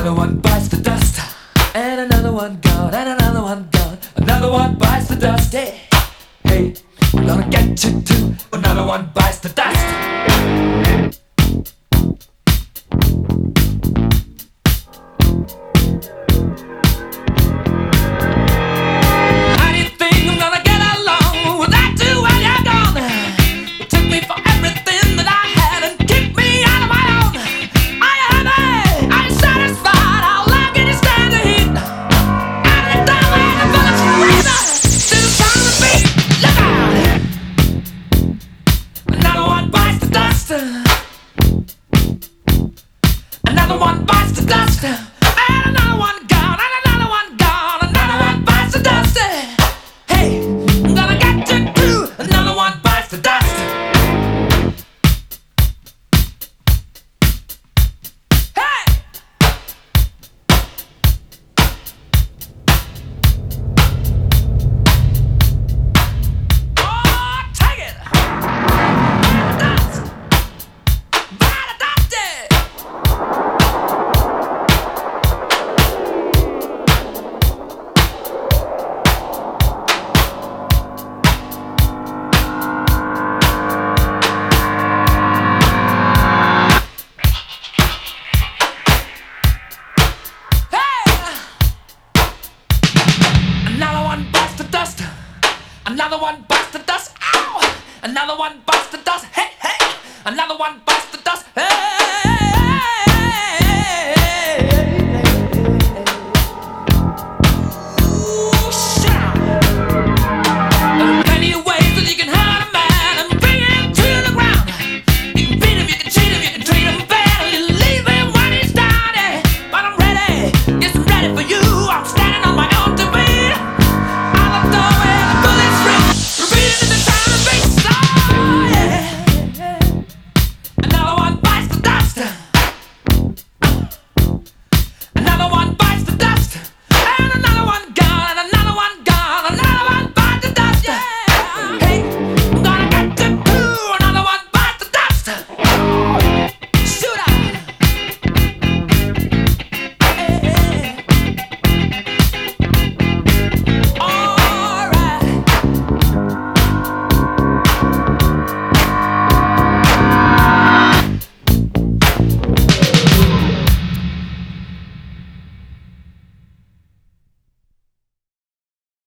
Another one bites the dust, and another one gone, and another one gone. Another one bites the dust. Hey, hey, I'm gonna get you too. Another one bites the dust. How do you think I'm gonna get along without you when you're gone? You took me for everything that I had and kicked me out of my own. Are you happy? Are you satisfied? How long can you stand the heat? Out of the time when the bullets freeze, still trying to beat. Look out! Another one bites the dust. Another one bites the dust. And another one gone. And another one gone. Another one bites the dust. Hey, I'm gonna get you too. Another one bites the dust. Hey! Oh, take it! Dust! Bite the dust, yeah! Another one bites the dust. Another one bites the dust. Ow! Another one bites the dust. Hey, hey! Another one bites the dust. Hey!